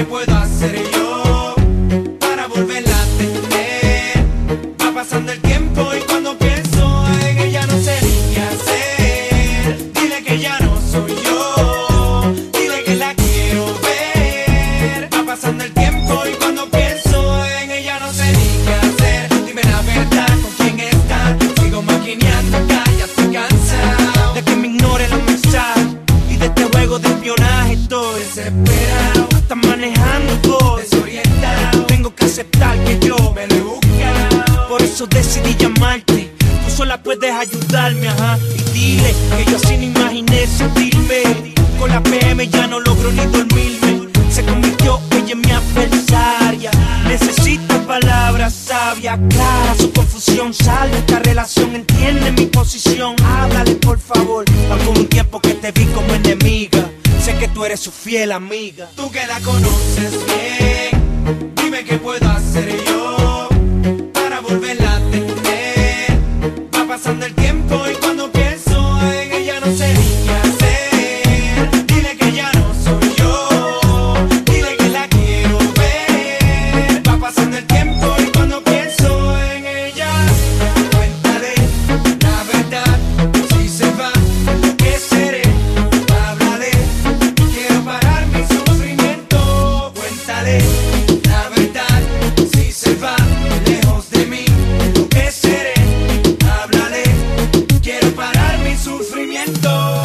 qué puedo hacer yo para volverla a tener. Va pasando el tiempo y cuando pienso en ella no sé ni qué hacer. Dile que ya no soy yo, dile que la quiero ver. Va pasando el tiempo y cuando pienso en ella no sé ni qué hacer. Dime la verdad, ¿con quién está? Sigo maquineando acá, ya estoy cansado de que me ignore los mensajes y de este juego de espionaje. Estoy desesperado, hasta manejando voy desorientado. Tengo que aceptar que yo me lo he buscado, por eso decidí llamarte. Tú sola puedes ayudarme, ajá. Y dile que yo así no imaginé sentirme. Con la PM ya no logro ni dormirme. Se convirtió ella en mi adversaria. Necesito palabras sabias, claras, su confusión. Sal de esta relación, entiende mi posición. Háblale por favor, por un tiempo que te vi como enemiga. Sé que tú eres su fiel amiga. Tú que la conoces bien, dime qué puedo hacer yo para volverla a tener. Va pasando el tiempo y cuando pienso en ella no sé ni qué hacer. Dile que ya no soy yo, dile que la quiero ver. Va pasando el tiempo y cuando pienso en ella, cuéntale la verdad. Si se va, ¿qué seré? Háblale, quiero parar mi sufrimiento. Cuéntale la verdad. Si se va lejos de mí, ¿qué seré? Háblale, quiero parar mi sufrimiento.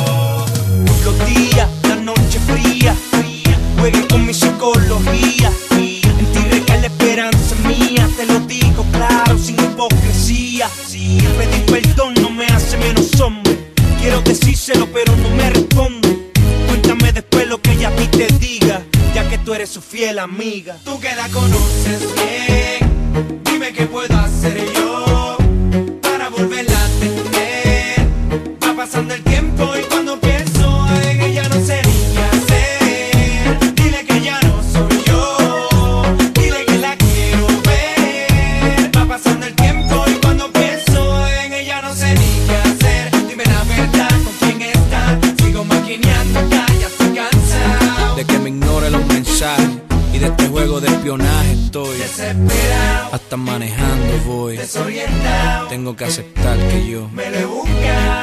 Los días, la noche fría, juegue con mi psicología. En ti recae la esperanza mía, te lo digo claro, sin hipocresía. Pedir perdón no me hace menos hombre. Quiero decírselo pero no me responde. Cuéntame después lo que ella a ti te diga, ya que tú eres su fiel amiga. Tú que la conoces bien, dime qué puedo hacer yo para volverla a tener. Va pasando el tiempo y cuando pienso en ella no sé ni qué hacer. Dile que ya no soy yo, dile que la quiero ver. Va pasando el tiempo y cuando pienso en ella no sé ni qué hacer. Dime la verdad, ¿con quién está? Sigo maquineando acá, ya estoy cansado de que me ignore los mensajes y de este juego de espionaje. Estoy desesperado, hasta manejando voy desorientado. Tengo que aceptar que yo Me lo he buscado.